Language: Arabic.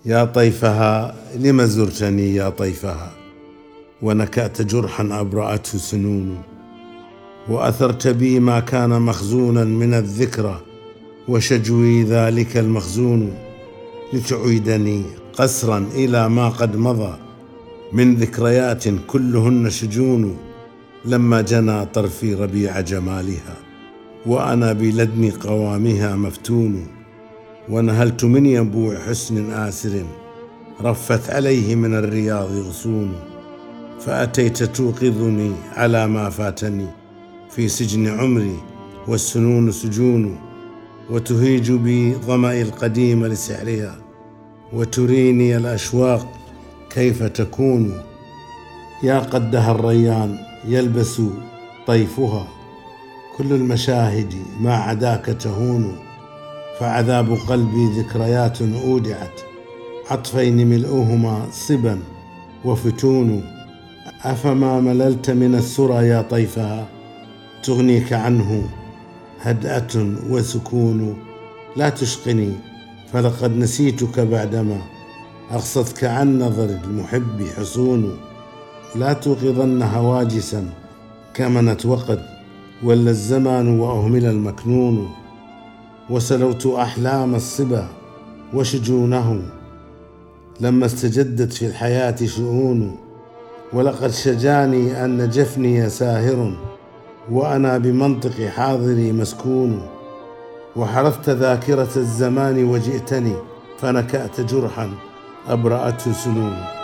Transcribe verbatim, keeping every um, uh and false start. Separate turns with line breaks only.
يا طيفها لم زرتني يا طيفها، ونكأت جرحا أبرأته سنون، وأثرت بي ما كان مخزونا من الذكرى، وشجوي ذلك المخزون، لتعيدني قسرا إلى ما قد مضى من ذكريات كلهن شجون. لما جنى طرفي ربيع جمالها، وأنا بلدن قوامها مفتون، ونهلت من ينبوع حسن آسر، رفت عليه من الرياض غصون، فأتيت توقظني على ما فاتني في سجن عمري والسنون سجون، وتهيج بي ظمأ القديم لسحرها، وتريني الأشواق كيف تكون. يا قدها الريان يلبس طيفها، كل المشاهد ما عداك تهون، فعذاب قلبي ذكريات أودعت، عطفين ملؤهما صبا وفتون. أفما مللت من السرى يا طيفها، تغنيك عنه هدأة وسكون. لا تشقني فلقد نسيتك بعدما أغصتك عن نظر المحب حصون. لا توقظن هواجسا كمنت وقد ولا الزمان وأهمل المكنون، وسلوت أحلام الصبا وشجونه لما استجدت في الحياة شؤون. ولقد شجاني أن جفني ساهر، وأنا بمنطق حاضري مسكون، وحرثت ذاكرة الزمان وجئتني، فنكأت جرحا أبرأته سنون.